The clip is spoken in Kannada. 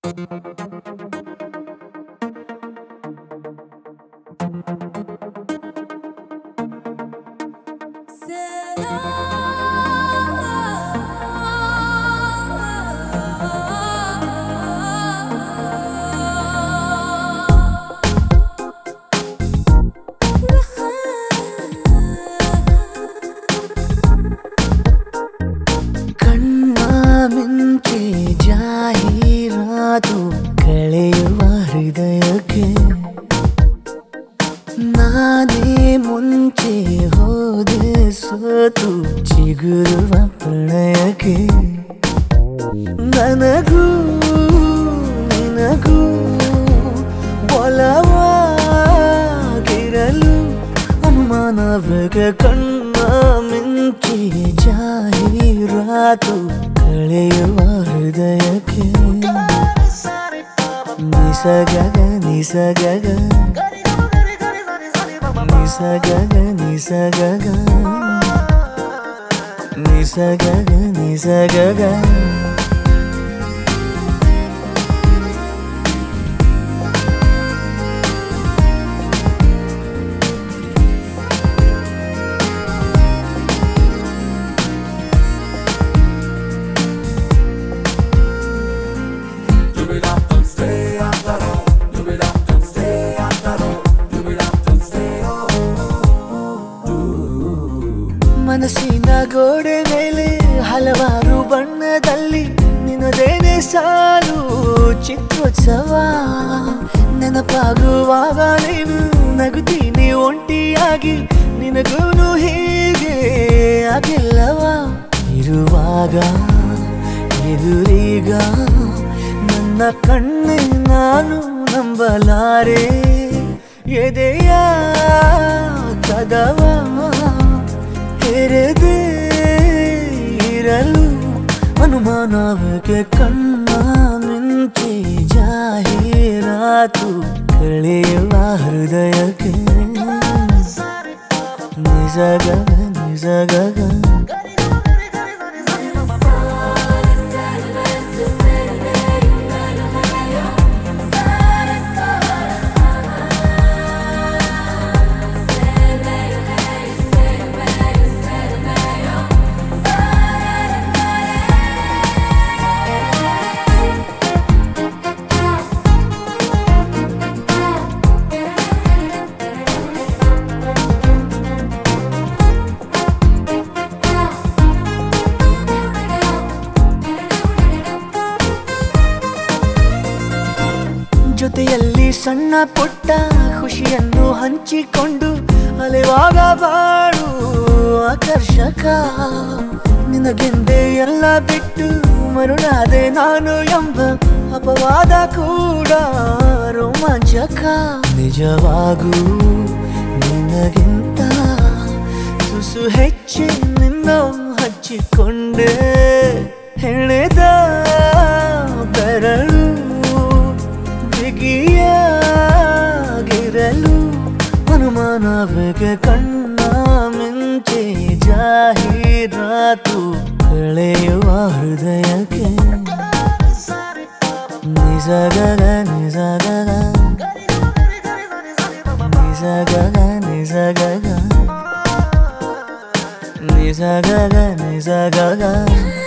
ಕಣ್ಣ ಮಿಂಚಿ ಜಾಹೀರಾತು ಕಳೆಯುವ ಹೃದಯಕ್ಕೆ ನಾನೇ ಮುಂಚೆ ಹೋದೆ ಸೋತು ಚಿಗುರುವ ಪ್ರಣಯಕ್ಕೆ ನನಗೂ ನಿನಗೂ ಒಲವಾಗಿರಲು ಅನುಮಾನವೇ ಕಣ್ಣ ಮಿಂಚಿ ಜಾಹೀರಾತು ಕಳೆಯುವ ಹೃದಯಕ್ಕೆ ನಿಸಗಗ ನಿಸಗಗ ನಿಸಗಗ ನಿಸಗಗ ನಿಸಗಗ ನಿಸಗಗ ಮನಸ್ಸಿನ ಗೋಡೆ ಮೇಲೆ ಹಲವಾರು ಬಣ್ಣದಲ್ಲಿ ನಿನ್ನದೇನೆ ಸಾಲು ಚಿತ್ರೋತ್ಸವ ನೆನಪಾಗುವಾಗ ನೀನು ನಗುತ್ತೀನಿ ಒಂಟಿಯಾಗಿ ನಿನಗೂನು ಹೀಗೆ ಆಗಿಲ್ಲವ ಇರುವಾಗ ಎದುರೀಗ ನನ್ನ ಕಣ್ಣೆ ನಾನು ನಂಬಲಾರೆ ಎದೆಯ ಕದವ ತೆರೆದೇ ಇರಲು ಅನುಮಾನವೇ ಕಣ್ಣ ಮಿಂಚಿ ಜಾಹೀರಾತು ಕಳೆಯುವ ಹೃದಯಕ್ಕೆ ನಿಸಗಗ ನಿಸಗಗ ಜೊತೆಯಲ್ಲಿ ಸಣ್ಣ ಪುಟ್ಟ ಖುಷಿಯನ್ನು ಹಂಚಿಕೊಂಡು ಅಲೆವಾಗ ಬಾಳು ಆಕರ್ಷಕ ನಿನಗೆಂದೇ ಎಲ್ಲ ಬಿಟ್ಟು ಮರುಳಾದೆ ನಾನು ಎಂಬ ಅಪವಾದ ಕೂಡ ರೋಮಾಂಚಕ ನಿಜವಾಗೂ ನಿನಗಿಂತ ತುಸು ಹೆಚ್ಚಿ ನಿನ್ನ ಹಚ್ಚಿಕೊಂಡೆ ಹೆಣೆದ ಬೆರಳು ಬಿಗಿಯಾಗಿರಲು ಅನುಮಾನವೇ ಕಣ್ಣ ಮಿಂಚೆ ಜಾಹೀರಾತು ಕಳೆಯುವ ಹೃದಯಕ್ಕೆ ನಿಸಗಗ ನಿಸಗಗ ನಿಸಗಗ ನಿಸಗಗ ನಿಸಗಗ ನಿಸಗಗ